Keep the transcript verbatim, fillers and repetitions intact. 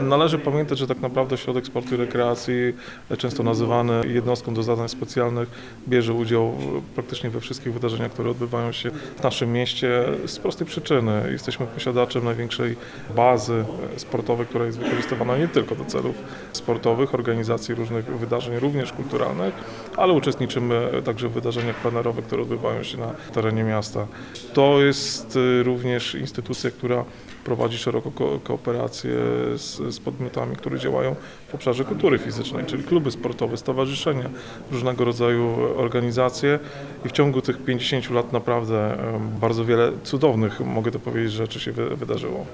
Należy pamiętać, że tak naprawdę Ośrodek Sportu i Rekreacji, często nazywany jednostką do zadań specjalnych, bierze udział praktycznie we wszystkich wydarzeniach, które odbywają się w naszym mieście z prostej przyczyny. Jesteśmy posiadaczem największej bazy sportowej, która jest wykorzystywana nie tylko do celów sportowych, organizacji różnych wydarzeń, również kulturalnych, ale uczestniczymy także w wydarzeniach plenerowych, które odbywają się na terenie miasta. To jest również instytucja, która prowadzi szeroką ko- kooperację z, z podmiotami, które działają w obszarze kultury fizycznej, czyli kluby sportowe, stowarzyszenia, różnego rodzaju organizacje i w ciągu tych pięćdziesięciu lat naprawdę bardzo wiele cudownych, mogę to powiedzieć, rzeczy się wy- wydarzyło.